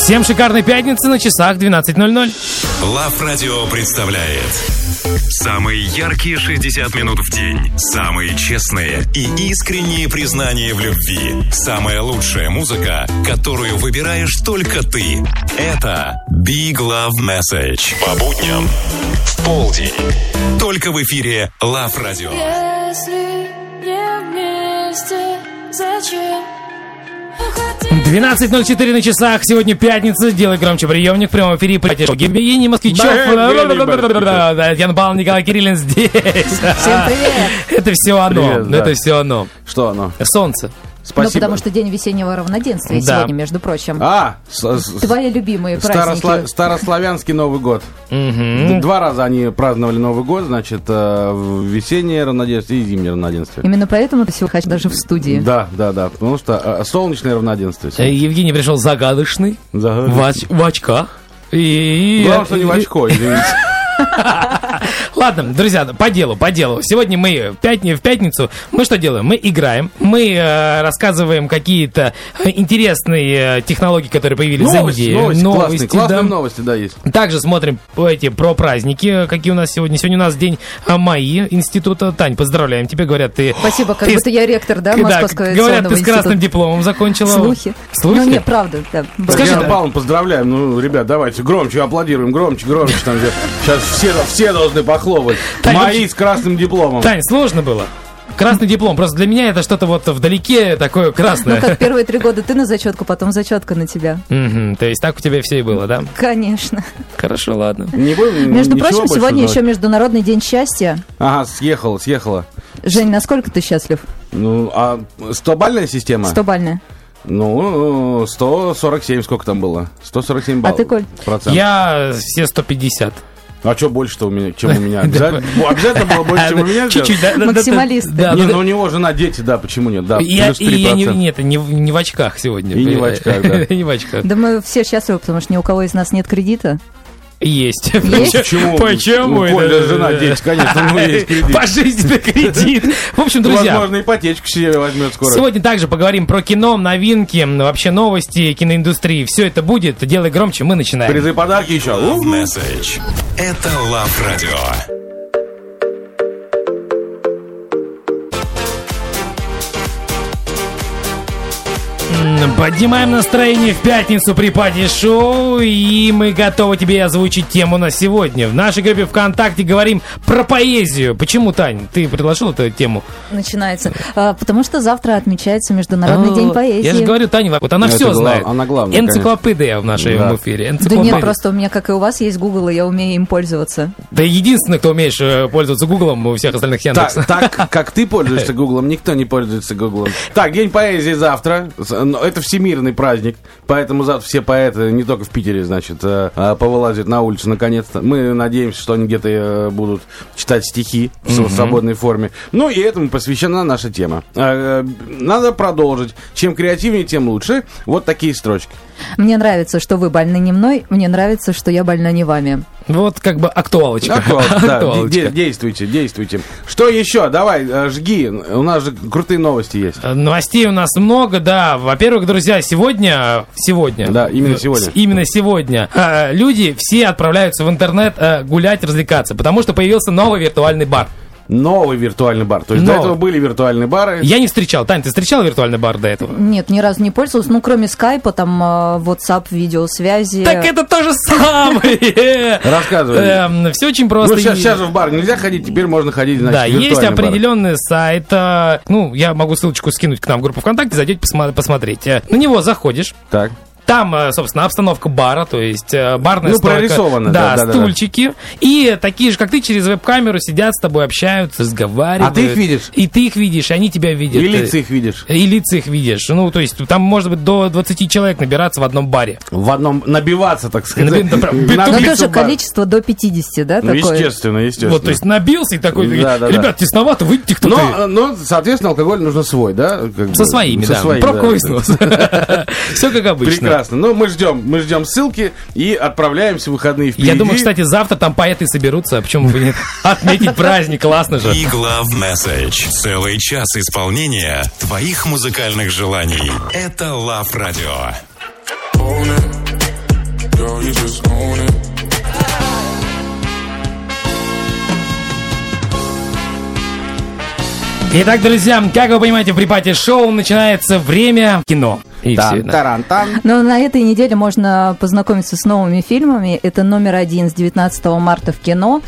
Всем шикарной пятницы, на часах 12:00. Лав Радио представляет самые яркие 60 минут в день, самые честные и искренние признания в любви, самая лучшая музыка, которую выбираешь только ты. Это Big Love Message. По будням в полдень. Только в эфире Лав Радио. Если не вместе, зачем? 12:04 на часах. Сегодня пятница. Делай громче приемник. В прямом эфире Евгений Москвичев. Ян Павловна, Николай Кириллин здесь. Всем привет. Это все оно. Привет, да. Это все оно. Что оно? Солнце. Спасибо. Ну, потому что день весеннего равноденствия Да. сегодня, между прочим. Твои любимые праздники. Старославянский Новый год. Мгм. 2 раза они праздновали Новый год, значит, весеннее равноденствие и зимнее равноденствие. Именно поэтому ты сегодня даже в студии. Да, потому что солнечное равноденствие. Евгений пришел загадочный, Загадочный. в очках. И... Главное, что не в очко, извините. Ладно, друзья, по делу. Сегодня мы в пятницу мы что делаем? Мы играем, мы рассказываем какие-то интересные технологии, которые появились за неделю. Новости, классные да. новости, да, есть. Также смотрим про праздники, какие у нас сегодня. Сегодня у нас день МАИ института. Тань, поздравляем тебя, говорят, ты... Спасибо, как ты- будто я ректор, да, Да, Московского говорят, авиационного ты с красным института. дипломом закончила. Слухи. Слухи? Ну, не, правда, да. Скажи, Татьяна да. Павловна, поздравляем. Ну, ребят, давайте громче аплодируем, громче. Там сейчас все должны похлопать. Тань, Мои с красным дипломом. Тань, сложно было? Красный диплом. Просто для меня это что-то вот вдалеке такое красное. Ну, как первые 3 года ты на зачетку, потом зачетка на тебя. Мгм, то есть так у тебя все и было, да? Конечно. Хорошо, ладно. Не будем Между ничего прочим, больше сегодня узнавать? еще Международный день счастья. Ага, съехала. Жень, насколько ты счастлив? Ну, а 100-бальная система? 100-бальная. Ну, 147, сколько там было? 147 баллов. А ты, Коль? Процент. Я все 150. А что больше-то у меня, чем у меня? Обязательно было больше, чем у меня? Чуть-чуть, да. Максималисты. Да, Не, да, ну у него жена, дети, да, почему нет? Да, Я плюс 3%. не в очках сегодня. И не в очках, да. И не в очках. Да мы все счастливы, потому что ни у кого из нас нет кредита. Есть. Есть? Почему? Почему? Ну, Коля, жена, дети, конечно, ну есть кредит. Пожизненный кредит. В общем, друзья, Возможно, ипотечку себе возьмет скоро. сегодня также поговорим про кино, новинки, вообще новости киноиндустрии. Все это будет. Делай громче, мы начинаем. Призы и подарки еще. Love Message. Это Лав Радио. Поднимаем настроение в пятницу при пати-шоу, и мы готовы тебе озвучить тему на сегодня. В нашей группе ВКонтакте говорим про поэзию. Почему, Тань, ты предложил эту тему? Начинается. Потому что завтра отмечается Международный день поэзии. Я же говорю, Таня, вот она Это все знает. она главная, Энциклопедия в нашем Да. эфире. Да Энциклопедия. нет, просто у меня, как и у вас, есть Google, и я умею им пользоваться. Да единственный, кто умеешь пользоваться Гуглом, у всех остальных Яндекса. Так, как ты пользуешься Гуглом, никто не пользуется Гуглом. Так, День поэзии завтра. Это всемирный праздник, поэтому завтра все поэты, не только в Питере, значит, повылазят на улицу наконец-то. Мы надеемся, что они где-то будут читать стихи в свободной форме. Ну и этому посвящена наша тема. Надо продолжить. Чем креативнее, тем лучше. Вот такие строчки. Мне нравится, что вы больны не мной, мне нравится, что я больна не вами. Вот как бы актуалочка. Да, Актуалочка. действуйте. Что еще? Давай, жги. У нас же крутые новости есть. Новостей у нас много, да. Во-первых, друзья, сегодня... Да, именно сегодня. Именно сегодня. Люди все отправляются в интернет гулять, развлекаться, потому что появился новый виртуальный бар. Новый виртуальный бар. То есть до Новый. этого были виртуальные бары. Я не встречал. Тань, ты встречал виртуальный бар до этого? Нет, ни разу не пользовалась. Ну, кроме скайпа, там, WhatsApp, видеосвязи. Так это то же самое. Рассказывай. Все очень просто. Ну, сейчас же в бар нельзя ходить, теперь можно ходить, значит, Да, в есть виртуальный бар. определенный сайт. Ну, я могу ссылочку скинуть к нам в группу ВКонтакте, зайдете посмотреть. На него заходишь. Так. Там, собственно, обстановка бара, то есть барная Ну, стойка. прорисовано, Да, да. стульчики. И такие же, как ты, через веб-камеру сидят с тобой, общаются, разговаривают. А ты их видишь? И ты их видишь, и они тебя видят. И лица их видишь. И лица их видишь. Ну, то есть там может быть до 20 человек набираться в одном баре. В одном набиваться, так сказать. Да, прям Но Набиться тоже в бар. количество до 50, да, Ну, такое? естественно. Вот, то есть набился и такой, Да. ребят, тесновато, выйдите кто-то. Но, соответственно, алкоголь нужно свой, да? Как бы, Со своими, со да. своими, Пробка да. высунулась. Все как обычно. Прекрасно. Ну, мы ждем ссылки и отправляемся в выходные впереди. Я думаю, кстати, завтра там поэты соберутся, а почему бы нет? Отметить праздник, классно же. Big Love Message. Целый час исполнения твоих музыкальных желаний. Это Love Radio. girl, you just own it. Итак, друзья, как вы понимаете, в припати-шоу начинается время кино. И все, да. Тарантан. Но на этой неделе можно познакомиться с новыми фильмами. Это номер 1 с 19 марта в кино.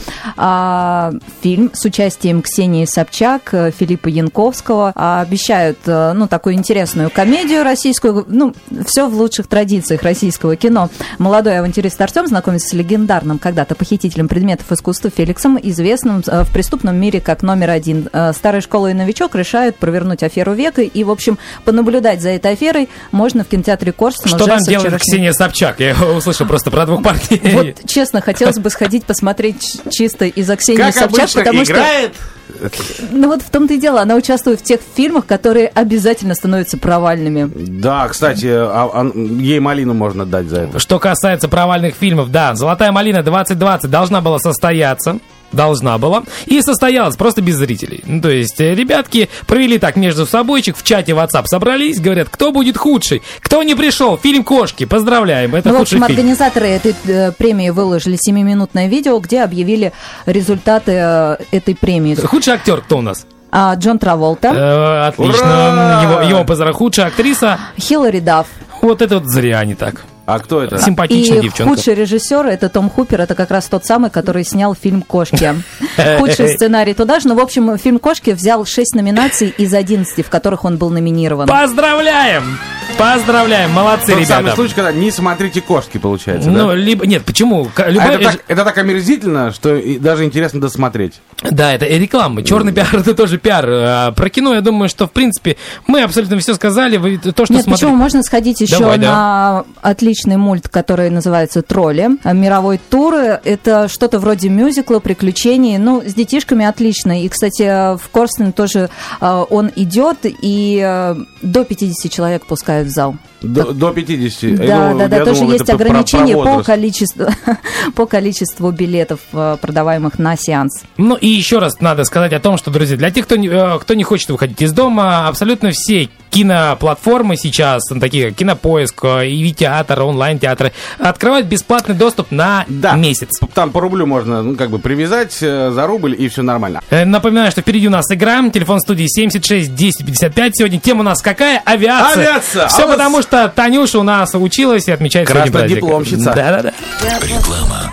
Фильм с участием Ксении Собчак, Филиппа Янковского. Обещают, такую интересную комедию российскую. Все в лучших традициях российского кино. Молодой авантюрист Артем знакомится с легендарным когда-то похитителем предметов искусства Феликсом, известным в преступном мире как номер 1. Старая школа и новичок решают провернуть аферу века. И, в общем, понаблюдать за этой аферой можно в кинотеатре Корстон. Что там делает Ксения Собчак? Я услышал просто про двух парней. Вот, честно, хотелось бы сходить посмотреть чисто из-за Ксении Как Собчак, обычно потому играет. вот в том-то и дело, она участвует в тех фильмах, которые обязательно становятся провальными. Да, кстати, ей малину можно дать за это. Что касается провальных фильмов, да, «Золотая малина 2020» должна была состояться. Должна была. И состоялась просто без зрителей. То есть ребятки провели так между собойчик, в чате WhatsApp собрались, говорят, кто будет худший, кто не пришел, фильм «Кошки», поздравляем, это в худший общем, фильм. организаторы этой премии выложили 7-минутное видео, где объявили результаты этой премии. Худший актер кто у нас? Джон Траволта. Отлично. Его поздравляю. Худшая актриса. Хиллари Дафф. Вот это вот зря они так. А кто это? Симпатичная И девчонка. худший режиссер — это Том Хупер, это как раз тот самый, который снял фильм «Кошки». Худший сценарий туда же, но, в общем, фильм «Кошки» взял 6 номинаций из 11, в которых он был номинирован. Поздравляем! Поздравляем, молодцы, Тот ребята. самый случай, когда не смотрите «Кошки», получается, да? Либо... Нет, почему? Это так омерзительно, что даже интересно досмотреть. Да, это реклама. Черный пиар — это тоже пиар. Про кино, я думаю, что, в принципе, мы абсолютно все сказали. Вы то, что Нет, смотрите... почему? Можно сходить еще на отличный мульт, который называется «Тролли». Мировой тур. Это что-то вроде мюзикла, приключений. С детишками отлично. И, кстати, в Корстон тоже он идет, и до 50 человек пускают в зал. До 50. Да, тоже есть ограничения по количеству билетов, продаваемых на сеанс. И еще раз надо сказать о том, что, друзья, для тех, кто не хочет выходить из дома, абсолютно все киноплатформы сейчас, такие как Кинопоиск, ИВИ-театр, онлайн-театры, открывают бесплатный доступ на месяц. Там по рублю можно, привязать за рубль, и все нормально. Напоминаю, что впереди у нас игра. Телефон студии 76 10 55. Сегодня тема у нас какая? Авиация. Авиация! Все потому, что Танюша у нас училась и отмечает сегодня праздник. Краснодипломщица. Да. Реклама.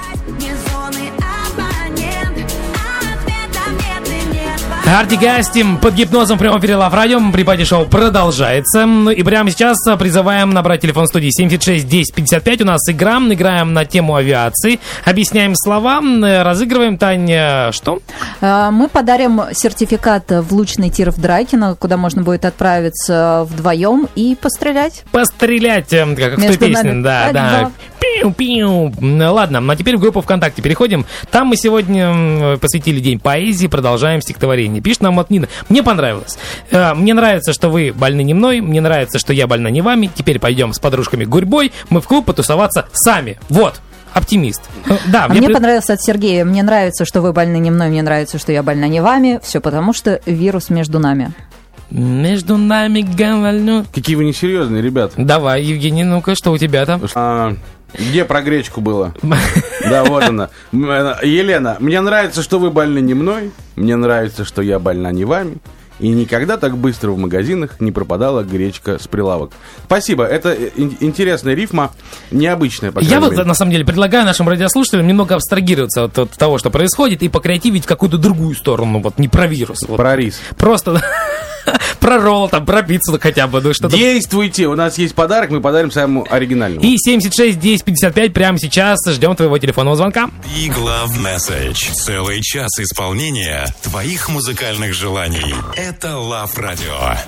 Арти Гастим под гипнозом в прямом эфире Лав Радио. Припати-шоу продолжается. И прямо сейчас призываем набрать телефон студии 76 10 55. У нас играем на тему авиации. Объясняем слова, разыгрываем. Таня, что? Мы подарим сертификат в лучный тир в Драйкино, куда можно будет отправиться вдвоем и пострелять. Пострелять, как в той песне. Да. Пиу-пиу. Ладно, а теперь в группу ВКонтакте переходим. Там мы сегодня посвятили День поэзии, продолжаем стихотворение. Пишет нам вот Нина. Мне понравилось. Мне нравится, что вы больны не мной. Мне нравится, что я больна не вами. Теперь пойдем с подружками Гурьбой. Мы в клуб потусоваться сами. Вот. Оптимист. Да, мне понравилось от Сергея. Мне нравится, что вы больны не мной. Мне нравится, что я больна не вами. Все потому, что вирус между нами. Между нами говорю. Какие вы несерьезные, ребята. Давай, Евгений, ну-ка, что у тебя там? Где про гречку было? Да, вот она. Елена, мне нравится, что вы больны не мной. Мне нравится, что я больна не вами. И никогда так быстро в магазинах не пропадала гречка с прилавок. Спасибо, это интересная рифма, необычная, по крайней мере. На самом деле, предлагаю нашим радиослушателям немного абстрагироваться от того, что происходит, и покреативить в какую-то другую сторону, не про вирус. Про рис. Просто про ролл, про пиццу хотя бы. Что-то. Действуйте, у нас есть подарок, мы подарим самому оригинальному. И 76 10 55 прямо сейчас ждем твоего телефонного звонка. Big Love Message. Целый час исполнения твоих музыкальных желаний. Это Love Radio.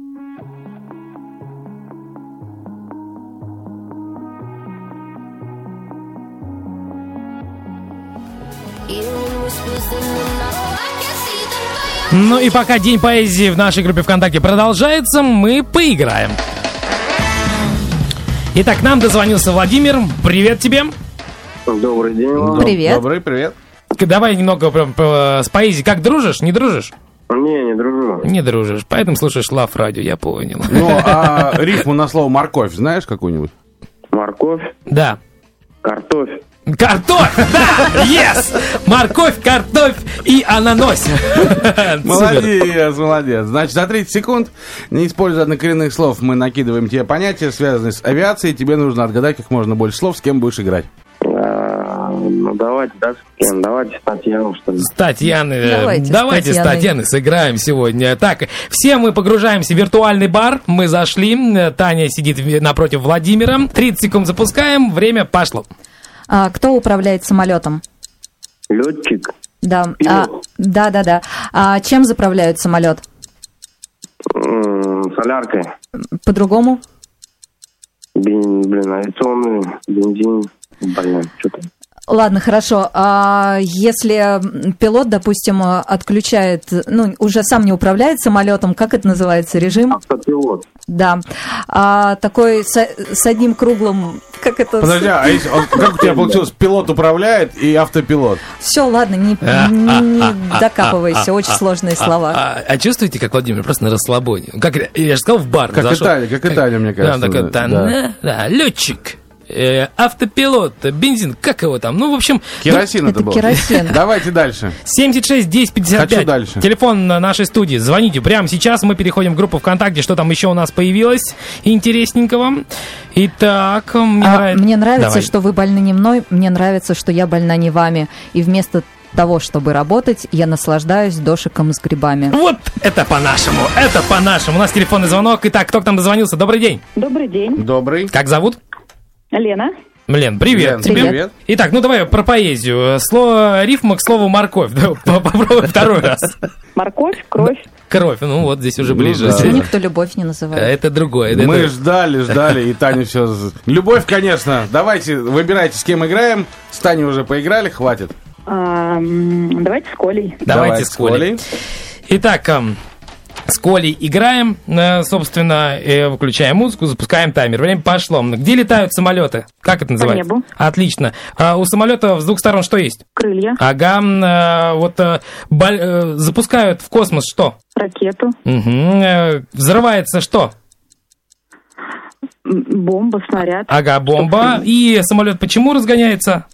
Ну и пока День поэзии в нашей группе ВКонтакте продолжается, мы поиграем. Итак, к нам дозвонился Владимир. Привет тебе. Добрый день вам. Привет. Добрый, привет. Давай немного с поэзией. Как, дружишь? Не дружишь? Не дружу. Не дружишь, поэтому слушаешь Лав Радио, я понял. Ну, а рифму на слово «морковь» знаешь какую-нибудь? Морковь? Да. Картофь. Картофь, да, yes! Морковь, картофь и ананос. Супер. Молодец. Значит, за 30 секунд, не используя однокоренных слов, мы накидываем тебе понятия, связанные с авиацией. Тебе нужно отгадать как можно больше слов, с кем будешь играть. Ну, давайте, да, с кем? Давайте с Татьяной, что ли. С Татьяной. Давайте С с Татьяной сыграем сегодня. Так, все мы погружаемся в виртуальный бар. Мы зашли. Таня сидит напротив Владимира. 30 секунд запускаем. Время пошло. Кто управляет самолетом? Летчик. Да. Пилот. Да. Чем заправляют самолет? Соляркой. По-другому? Авиационный, бензин. Что-то. Ладно, хорошо. Если пилот, допустим, отключает, уже сам не управляет самолетом, как это называется, режим? Автопилот. Да. Такой с одним круглым, как это? Подожди, как у тебя получилось? Пилот управляет и автопилот. Все, ладно, не докапывайся, очень сложные слова. А чувствуете, как Владимир просто на расслабоне? Как я же сказал, в бар Как зашел. Италия, мне кажется. Да, летчик. Автопилот, бензин, как его там? Ну, в общем... Керосин это был. Керосин. Давайте дальше. 76 10 55. Хочу дальше. Телефон нашей студии. Звоните прямо сейчас. Мы переходим в группу ВКонтакте. Что там еще у нас появилось интересненького? Итак, мне нравится, что вы больны не мной. Мне нравится, что я больна не вами. И вместо того, чтобы работать, я наслаждаюсь дошиком с грибами. Вот это по-нашему. Это по-нашему. У нас телефонный звонок. Итак, кто к нам дозвонился? Добрый день. Добрый день. Добрый. Как зовут? Лена. Лен, привет. Лен, тебе. привет. Итак, давай про поэзию. Рифма к слову морковь. Попробуй второй раз. Морковь, кровь. Кровь, вот здесь уже ближе. да. Никто любовь не называет. Это другое. Мы ждали, и Таня все... Любовь, конечно. Давайте, выбирайте, с кем играем. С Таней уже поиграли, хватит. Давайте с Колей. Давайте с Колей. Итак, с Колей играем, собственно, выключаем музыку, запускаем таймер. Время пошло. Где летают самолеты? Как это называется? По небу. Отлично. У самолета с двух сторон что есть? Крылья. Ага. Запускают в космос что? Ракету. Угу. Взрывается что? Бомба, снаряд. Ага, бомба. И самолет почему разгоняется?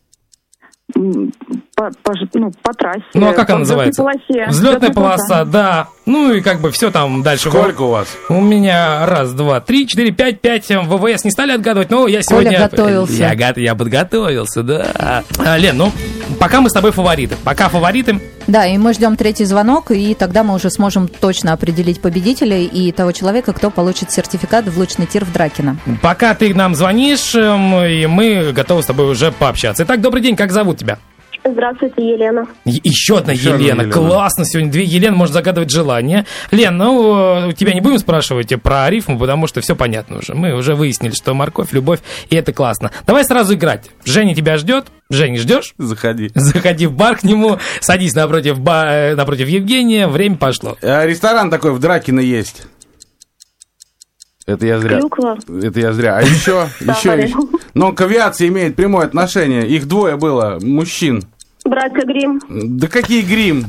По трассе. Ну, а как она называется? Взлетная полоса, да. Ну, и все там дальше. Сколько у вас? У меня 1, 2, 3, 4, 5. ВВС не стали отгадывать, но я сегодня... Коля готовился. Я подготовился, да. Лен, пока мы с тобой фавориты. Пока фавориты. Да, и мы ждем третий звонок, и тогда мы уже сможем точно определить победителя и того человека, кто получит сертификат в лучный тир в Дракино. Пока ты нам звонишь, и мы готовы с тобой уже пообщаться. Итак, добрый день, как зовут тебя? Здравствуйте, Елена. Еще одна Елена. Классно, сегодня 2 Елены, можно загадывать желание. Лен, у тебя не будем спрашивать про рифму, потому что все понятно уже. Мы уже выяснили, что морковь, любовь, и это классно. Давай сразу играть. Женя тебя ждет. Женя, ждешь? Заходи. Заходи в бар к нему, садись напротив Евгения, время пошло. Ресторан такой в Дракино есть. Это я зря. Клюква. Это я зря. А еще. Но к авиации имеет прямое отношение. Их 2 было, мужчин. Братья Грим. Да какие Грим?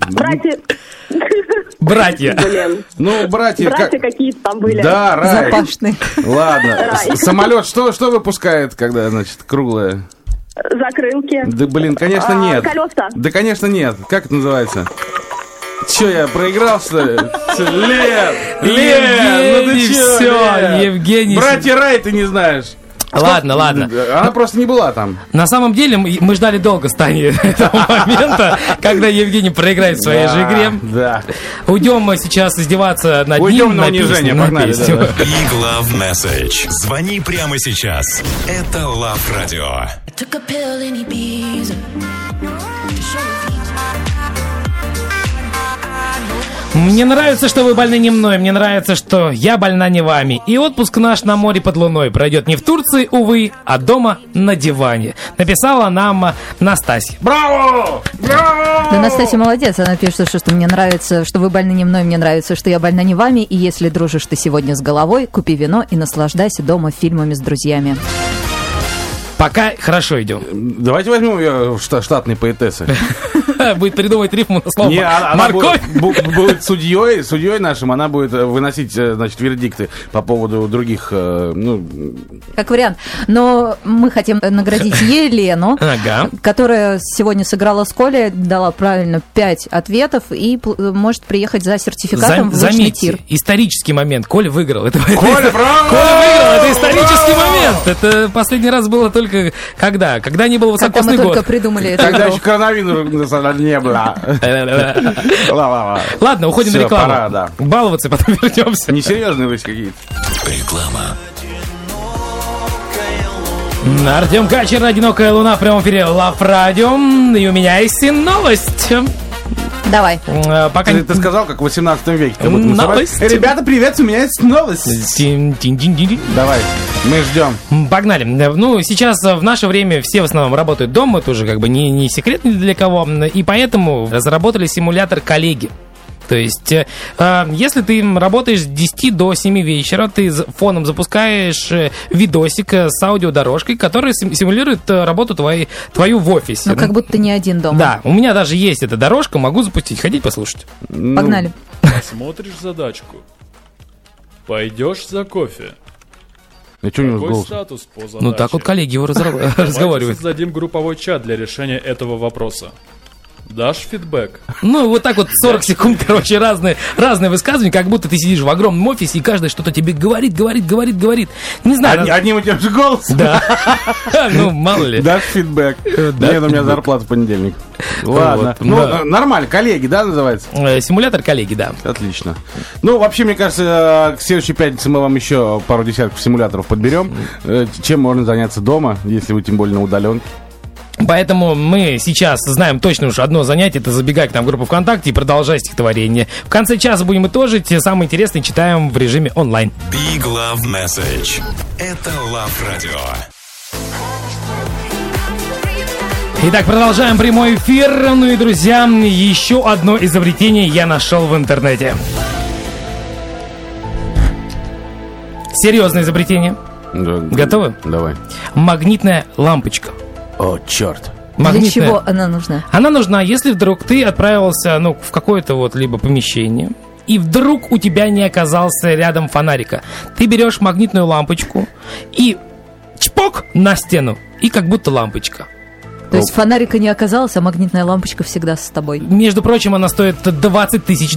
Братья. Блин. Ну, братья какие-то там были. Да, рай. Запашный. Ладно. Самолет что выпускает, когда, круглое? Закрылки. Да, конечно, нет. Колеса. Да, конечно, нет. Как это называется? Че, я проиграл, что ли? Лен, ну ты че, все, Евгений. Братья Рай ты не знаешь. Ладно. Она просто не была там. На самом деле, мы ждали долго с Таней этого момента, когда Евгений проиграет в своей же игре. Да. Уйдем мы сейчас издеваться над ним. Уйдем на унижение, погнали. Big Love Message. Звони прямо сейчас. Это Love Radio. Мне нравится, что вы больны не мной, мне нравится, что я больна не вами. И отпуск наш на море под луной пройдет не в Турции, увы, а дома на диване. Написала нам Настасья. Браво! Браво! Да, Настасья молодец, она пишет, что мне нравится, что вы больны не мной, мне нравится, что я больна не вами. И если дружишь ты сегодня с головой, купи вино и наслаждайся дома фильмами с друзьями. Пока хорошо идем. Давайте возьмем ее в штатные поэтессы. Будет придумывать рифму на слово Не, она морковь. будет судьей нашим, она будет выносить, значит, вердикты по поводу других, Как вариант. Но мы хотим наградить Елену, Ага. которая сегодня сыграла с Колей, дала правильно 5 ответов и может приехать за сертификатом в лыжный Заметьте, тир. исторический момент. Коля выиграл. Это Коля, браво! Коля выиграл, это исторический момент. Это последний раз было только когда? Когда не был Когда мы высокосный только год. придумали эту Когда игру. еще коронавируса не было. Ладно, уходим Всё, на рекламу. пора, да. Баловаться, потом вернемся. Несерьезные вы какие-то. Реклама. Артем Качер, «Одинокая луна» в прямом эфире Лав Радио. И у меня есть новость. Давай. Пока Ты сказал, как в 18 веке. Как будто мы Новость. собрались. Ребята, привет, у меня есть новость. Тин-тин-тин-тин. Давай, мы ждем. Погнали. Ну, сейчас в наше время все в основном работают дома, это уже как бы не секрет ни для кого, и поэтому разработали симулятор коллеги. То есть, если ты работаешь с 10 до 7 вечера, ты фоном запускаешь видосик с аудиодорожкой, который симулирует работу твою в офисе. Ну, как будто не один дома. Да, у меня даже есть эта дорожка, могу запустить. Хотите послушать? Погнали. Смотришь задачку. Пойдешь за кофе. А что у него с Какой голосом? статус по задаче? Ну, так вот коллеги его разговаривают. Давайте создадим групповой чат для решения этого вопроса. Дашь фидбэк? Ну, вот так вот 40 секунд, короче, разные высказывания, как будто ты сидишь в огромном офисе, и каждый что-то тебе говорит. Не знаю. Одним и тем же голосом? Да. Ну, мало ли. Дашь фидбэк. Да, Нет, у меня зарплата в понедельник. Ладно. Вот, Ну, да. нормально, коллеги, да, называется? Симулятор коллеги, да. Отлично. Ну, вообще, мне кажется, к следующей пятнице мы вам еще пару десятков симуляторов подберем. Чем можно заняться дома, если вы тем более на удаленке. Поэтому мы сейчас знаем точно уж одно занятие, это забегать к нам в группу ВКонтакте и продолжать стихотворение. В конце часа будем итожить, самое интересное читаем в режиме онлайн. Big Love Message. Это Love Radio. Итак, продолжаем прямой эфир. Ну и, друзья, еще одно изобретение я нашел в интернете. Серьезное изобретение. Готовы? Давай. Магнитная лампочка. О, черт. Для чего она нужна? Она нужна, если вдруг ты отправился, в какое-то вот либо помещение, и вдруг у тебя не оказался рядом фонарика. Ты берешь магнитную лампочку и чпок на стену, и как будто лампочка. То есть фонарика не оказалось, а магнитная лампочка всегда с тобой. Между прочим, она стоит $20 тысяч.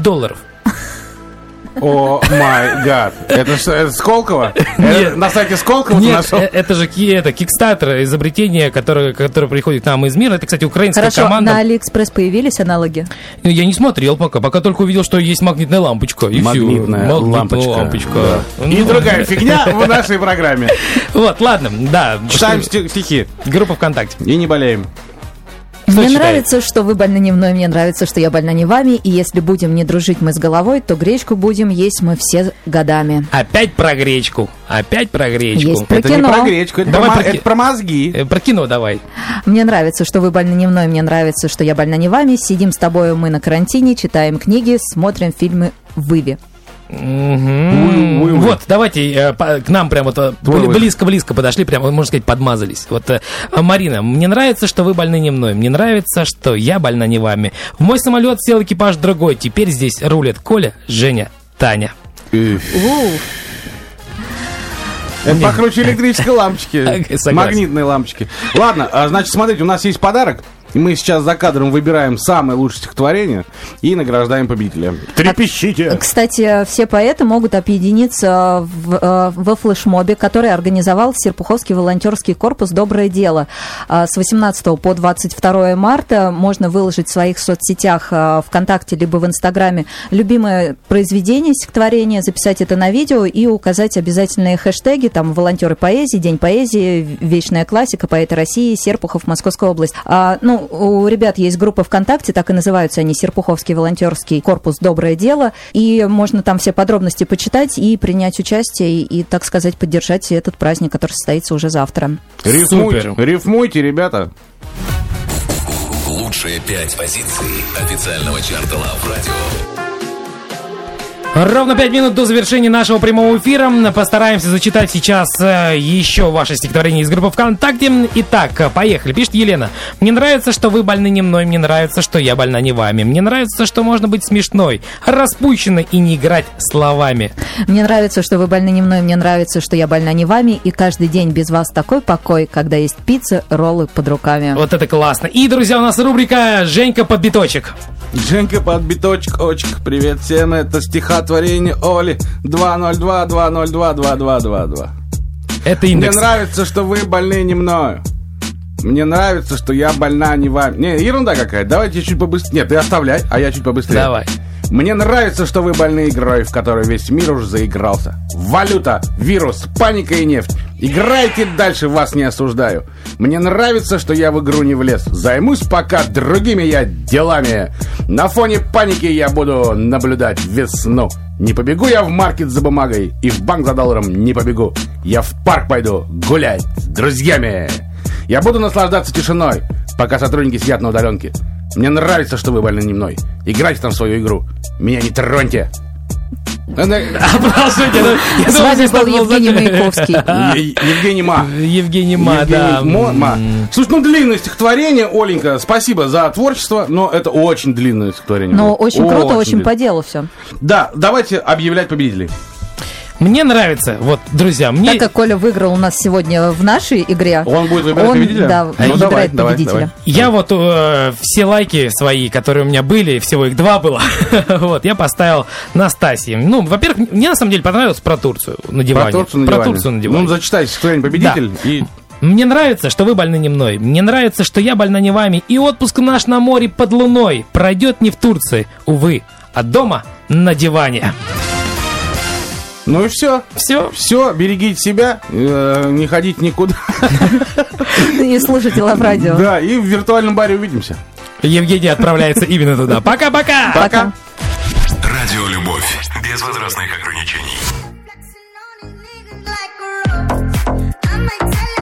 О май гад. Это Сколково? Это на сайте Сколково ты Нет, нашел? это же Kickstarter, изобретение, которое приходит к нам из мира. Это, кстати, украинская Хорошо, команда. на Алиэкспресс появились аналоги? Я не смотрел пока только увидел, что есть магнитная лампочка. И Магнитная всё. лампочка. Да. И Ну, другая фигня в нашей программе. Вот, ладно, да. Читаем стихи Группа ВКонтакте. и не болеем. Мне читает? нравится, что вы больны не мной, мне нравится, что я больна не вами, и если будем не дружить мы с головой, то гречку будем есть мы все годами. Опять про гречку. Есть про Это кино. не про гречку, это Давай про это про мозги. Про кино давай. Мне нравится, что вы больны не мной, мне нравится, что я больна не вами, сидим с тобой мы на карантине, читаем книги, смотрим фильмы в Иве. Вот, давайте к нам прям вот близко-близко подошли, прям, можно сказать, подмазались. Вот, Марина, мне нравится, что вы больны не мной, мне нравится, что я больна не вами. В мой самолет сел экипаж другой, теперь здесь рулят Коля, Женя, Таня. Это покруче электрической лампочки. Согласен. Магнитной лампочки. Ладно, значит, смотрите, у нас есть подарок. Мы сейчас за кадром выбираем самое лучшее стихотворение и награждаем победителя. Трепещите! Кстати, все поэты могут объединиться во флешмобе, который организовал Серпуховский волонтерский корпус «Доброе дело». С 18 по 22 марта можно выложить в своих соцсетях ВКонтакте либо в Инстаграме любимое произведение, стихотворение, записать это на видео и указать обязательные хэштеги, там «Волонтеры поэзии», «День поэзии», «Вечная классика», «Поэты России», «Серпухов», «Московская область». У ребят есть группа ВКонтакте, так и называются они Серпуховский волонтерский корпус «Доброе дело», и можно там все подробности почитать и принять участие, и, так сказать, поддержать этот праздник, который состоится уже завтра. Рифмуйте, ребята. Лучшие 5 позиций официального чарта Love Radio. Ровно 5 минут до завершения нашего прямого эфира. Постараемся зачитать сейчас еще ваше стихотворение из группы ВКонтакте. Итак, поехали. Пишет Елена. Мне нравится, что вы больны не мной. Мне нравится, что я больна не вами. Мне нравится, что можно быть смешной, распущенной и не играть словами. Мне нравится, что вы больны не мной. Мне нравится, что я больна не вами. И каждый день без вас такой покой, когда есть пицца, роллы под руками. Вот это классно. И, друзья, у нас рубрика «Женька под биточек». Женька под биточек, очек. Привет всем, это стихотворение Оли 202-202-2222. Это индекс. Мне нравится, что вы больны не мною. Мне нравится, что я больна не вами. Не, ерунда какая-то, давайте чуть побыстрее. Нет, ты оставляй, а я чуть побыстрее. Давай. Мне нравится, что вы больны игрой, в которой весь мир уже заигрался. Валюта, вирус, паника и нефть. Играйте дальше, вас не осуждаю. Мне нравится, что я в игру не влез. Займусь пока другими я делами. На фоне паники я буду наблюдать весну. Не побегу я в маркет за бумагой и в банк за долларом не побегу. Я в парк пойду гулять с друзьями. Я буду наслаждаться тишиной, пока сотрудники сидят на удаленке. Мне нравится, что вы больны не мной. Играйте там в свою игру. Меня не троньте. С вами был Евгений Маяковский. Евгений Ма. Евгений Ма, да. Слушай, длинное стихотворение, Оленька, спасибо за творчество, но это очень длинное стихотворение. Но очень круто, очень по делу все. Да, давайте объявлять победителей. Мне нравится, вот, друзья, мне... Так как Коля выиграл у нас сегодня в нашей игре, он будет выбирать победителя? Да, выбирает победителя. Давай. Я вот все лайки свои, которые у меня были, всего их 2 было, вот, я поставил Настасье. Ну, во-первых, мне на самом деле понравилось про Турцию на диване. Про Турцию на диване. Ну, зачитайте стихотворение победитель и... Мне нравится, что вы больны не мной. Мне нравится, что я больна не вами. И отпуск наш на море под луной пройдет не в Турции, увы, а дома на диване. Ну и все. Все, берегите себя, не ходите никуда. И слушайте Лав-радио. Да, и в виртуальном баре увидимся. Евгений отправляется именно туда. Пока-пока! Пока. Радио «Любовь» без возрастных ограничений.